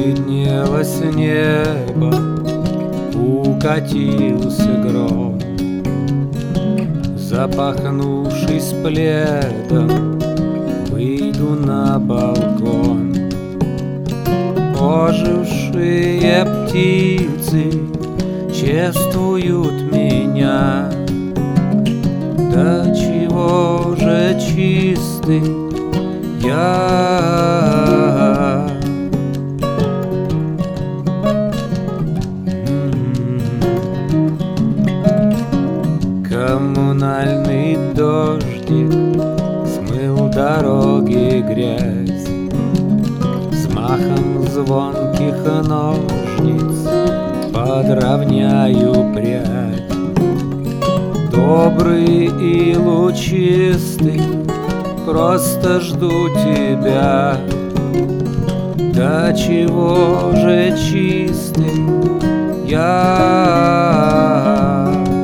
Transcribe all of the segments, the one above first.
Виднелось небо, укатился гром, запахнувшись пледом, выйду на балкон. Ожившие птицы чествуют меня. Да чего же чистый я. Коммунальный дождик смыл дороги грязь, взмахом звонких ножниц подровняю прядь. Добрый и лучистый, просто жду тебя. Да чего же чистый я.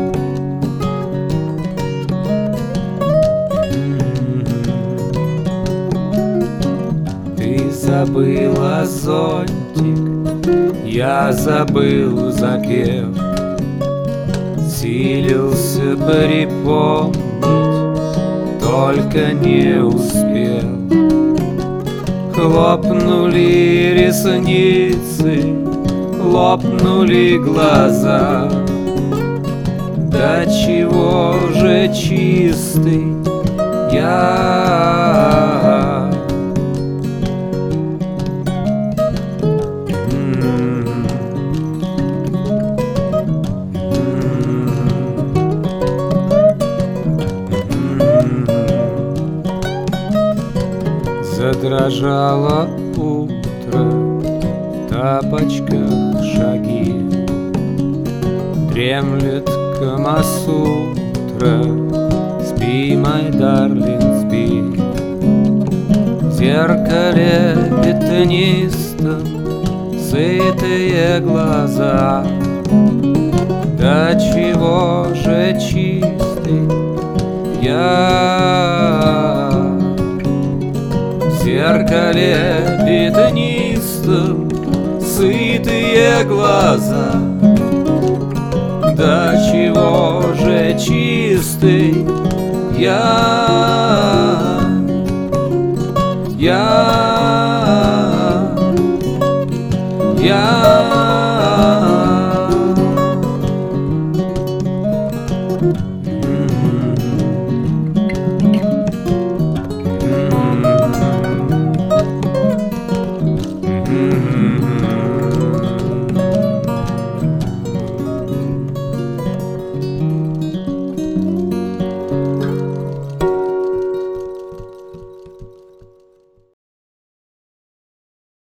Ты забыла зонтик, я забыл за кем. Силился припомнить, только не успел. Хлопнули ресницы, лопнули глаза. Да чего же чистый я. Задрожало утро, в тапочках шаги. Дремлет Камасутра, спи, мой дарлинг, спи. В зеркале пятнистом сытые глаза. Да чего же чистый я. В зеркале пятнистом сытые глаза. Да чего же чистый я. Я